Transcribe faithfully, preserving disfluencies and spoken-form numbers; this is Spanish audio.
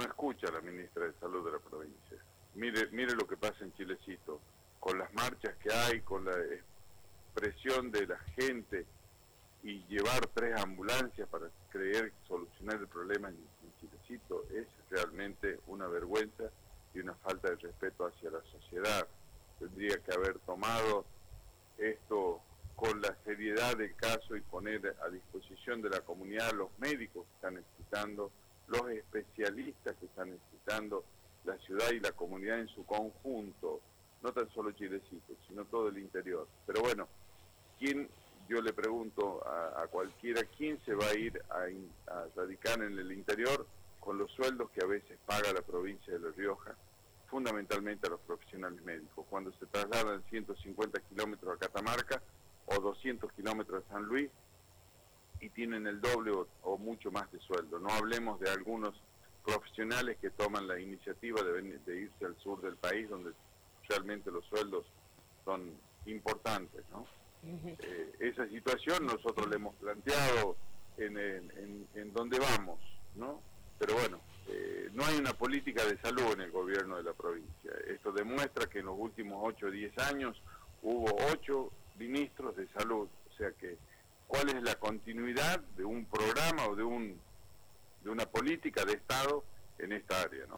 no escucha a la ministra de Salud de la provincia. Mire, mire lo que pasa en Chilecito, con las marchas que hay, con la presión de la gente y llevar tres ambulancias para creer solucionar el problema en, en Chilecito es realmente una vergüenza y una falta de respeto hacia la sociedad. Tendría que haber tomado esto con la seriedad del caso y poner a disposición de la comunidad los médicos que están necesitando, los especialistas que están necesitando, la ciudad y la comunidad en su conjunto, no tan solo Chilecito, sino todo el interior. Pero bueno, ¿quién, yo le pregunto a, a cualquiera, quién se va a ir a, a radicar en el interior con los sueldos que a veces paga la provincia de La Rioja, fundamentalmente a los profesionales médicos, cuando se trasladan ciento cincuenta kilómetros a Catamarca o doscientos kilómetros a San Luis y tienen el doble o, o mucho más de sueldo? No hablemos de algunos profesionales que toman la iniciativa de, venir, de irse al sur del país, donde realmente los sueldos son importantes, ¿no? Uh-huh. Eh, esa situación nosotros le hemos planteado en, en, en, en donde vamos, ¿no? Pero bueno, eh, no hay una política de salud en el gobierno de la provincia. Esto demuestra que en los últimos ocho o diez años hubo ocho ministros de salud. O sea que, ¿cuál es la continuidad de un programa o de un de una política de Estado en esta área, ¿no?